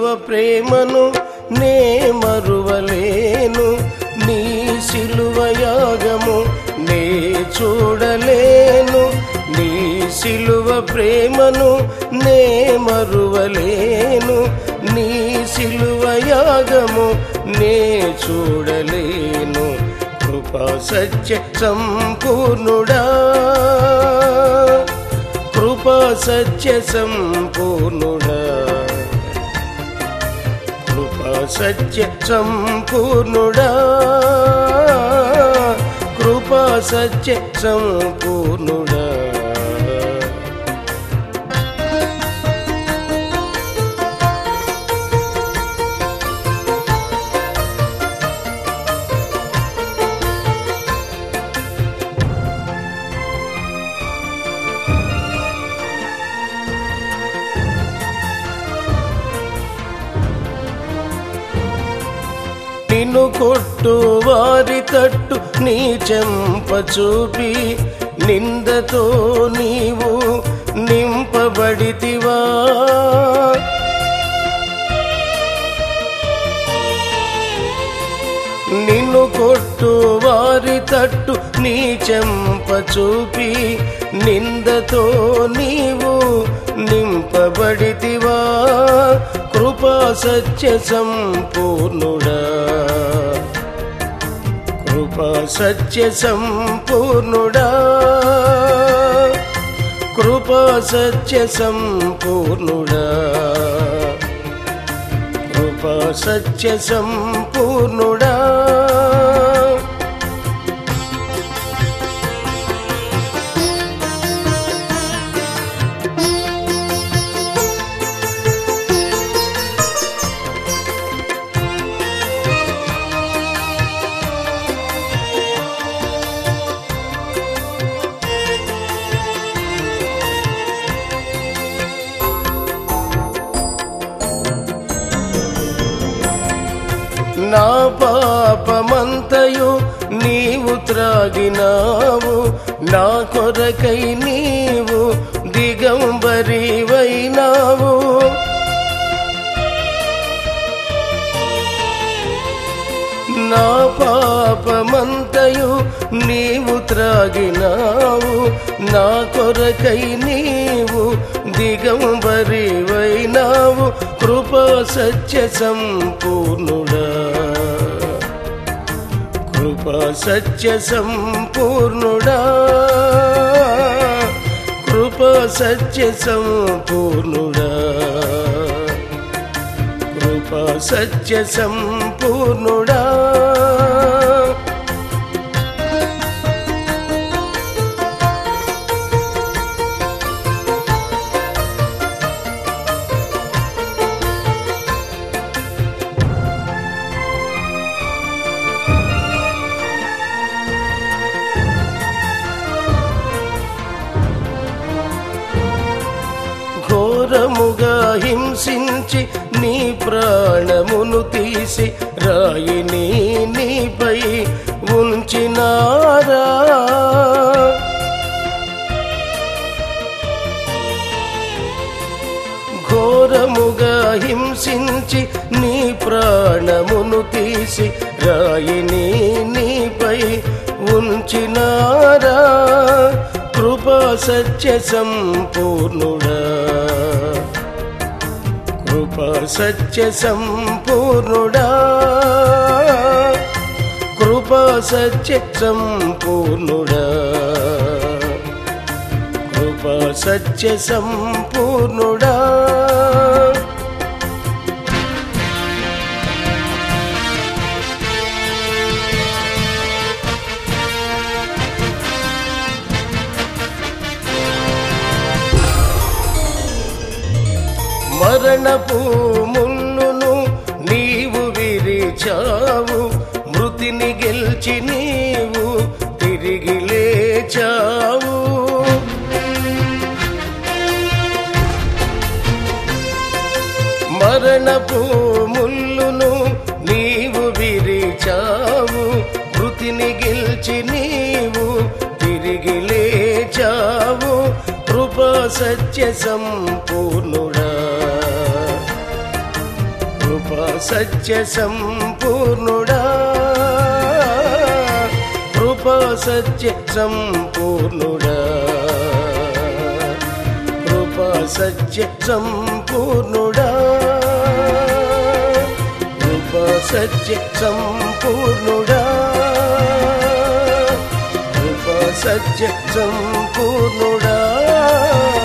ప్రేమను నే మరువలేను, నీ సిలువ యాగము నే చూడలేను. నీ సిలువ ప్రేమను నే మరువలేను, నీ సిలువ యాగము నే చూడలేను. కృపా సత్య సంపూర్ణుడా, కృపా సత్య సంపూర్ణుడా, కృపా సత్య సంపూర్ణుడా, కృపా సత్య సంపూర్ణుడా. నిన్ను కొట్టు వారి తట్టు నీ చెంప చూపి, నిందతో నీవు నింపబడితివా. నిన్ను కొట్టు వారి తట్టు నీ చెంప చూపి, నిందతో నీవు నింపబడితివా. కృపా సత్య సంపూర్ణుడా, కృపా సత్య సంపూర్ణుడా, కృపా సత్య సంపూర్ణుడా, కృపా సత్య సంపూర్ణుడా. నా పాపమంతయు నీవు త్రాగినావు, నా కొరకై నీవు దిగంబరివైనావు. నా పాపమంతయు నీవు త్రాగినావు, నా కొరకై నీవు దిగంబరివైనావు. కృపా సత్య సంపూర్ణుడా, కృపా సత్య సంపూర్ణుడా, కృపా సత్య సంపూర్ణుడా, కృపా సత్య సంపూర్ణుడా. ఘోరముగా హింసించి నీ ప్రాణమును తీసి, రాయిని నీపై ఉంచినారా. ఘోరముగా హింసించి నీ ప్రాణమును తీసి, రాయిని నీపై ఉంచినారా. కృపా సత్య సంపూర్ణుడా, కృపా సత్య సంపూర్ణుడా, కృపా సత్య సంపూర్ణుడా, కృపా సత్య సంపూర్ణుడా. మరణపు ముళ్ళును నీవు విరిచావు, మృతిని గెలిచి నీవు తిరిగి లేచావు. మరణపు ముళ్ళును నీవు విరిచావు, మృతిని గెలిచి నీవు తిరిగి లేచావు. కృపా సత్య సంపూర్ణుడా, సత్య సంపూర్ణుడా కృపా సత్య సంపూర్ణుడా కృపా సత్య సంపూర్ణుడా కృపా సత్య సంపూర్ణుడా కృపా సత్య సంపూర్ణుడా